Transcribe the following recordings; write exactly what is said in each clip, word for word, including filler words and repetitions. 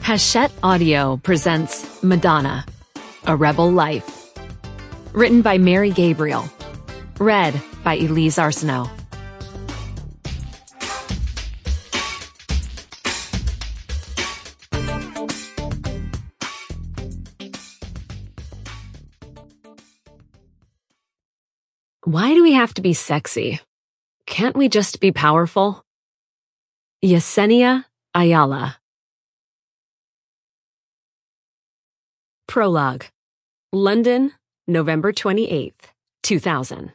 Hachette Audio presents Madonna, A Rebel Life. Written by Mary Gabriel. Read by Elise Arsenault. Why do we have to be sexy? Can't we just be powerful? Yesenia Ayala. Prologue. London, November twenty-eighth, two thousand.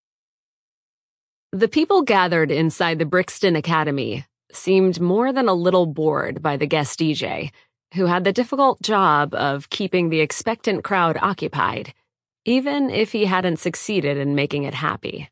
The people gathered inside the Brixton Academy seemed more than a little bored by the guest D J, who had the difficult job of keeping the expectant crowd occupied, even if he hadn't succeeded in making it happy.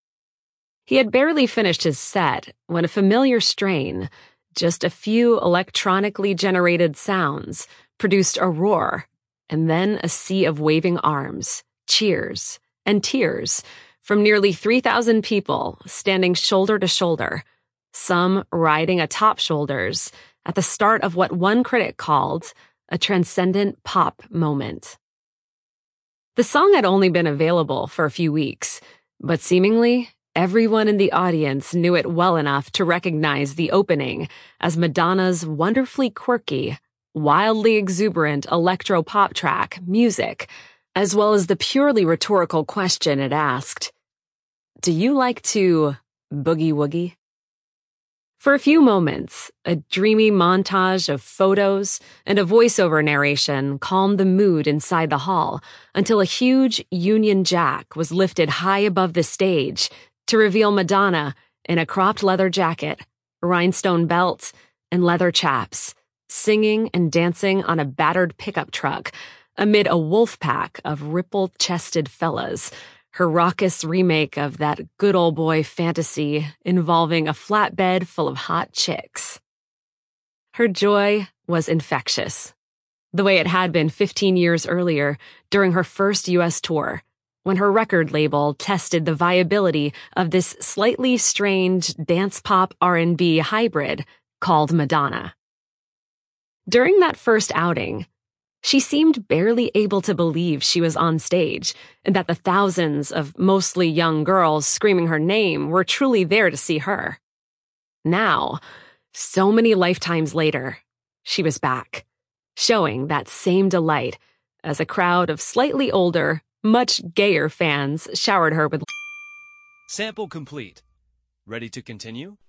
He had barely finished his set when a familiar strain, just a few electronically generated sounds, produced a roar, and then a sea of waving arms, cheers, and tears from nearly three thousand people standing shoulder to shoulder, some riding atop shoulders at the start of what one critic called a transcendent pop moment. The song had only been available for a few weeks, but seemingly everyone in the audience knew it well enough to recognize the opening as Madonna's wonderfully quirky, wildly exuberant electro-pop track, Music, as well as the purely rhetorical question it asked, "Do you like to boogie-woogie?" For a few moments, a dreamy montage of photos and a voiceover narration calmed the mood inside the hall until a huge Union Jack was lifted high above the stage to reveal Madonna in a cropped leather jacket, rhinestone belt, and leather chaps, singing and dancing on a battered pickup truck amid a wolf pack of ripple-chested fellas, her raucous remake of that good old boy fantasy involving a flatbed full of hot chicks. Her joy was infectious, the way it had been fifteen years earlier during her first U S tour, when her record label tested the viability of this slightly strange dance-pop R and B hybrid called Madonna. During that first outing, she seemed barely able to believe she was on stage and that the thousands of mostly young girls screaming her name were truly there to see her. Now, so many lifetimes later, she was back, showing that same delight as a crowd of slightly older, much gayer fans showered her with. Sample complete. Ready to continue?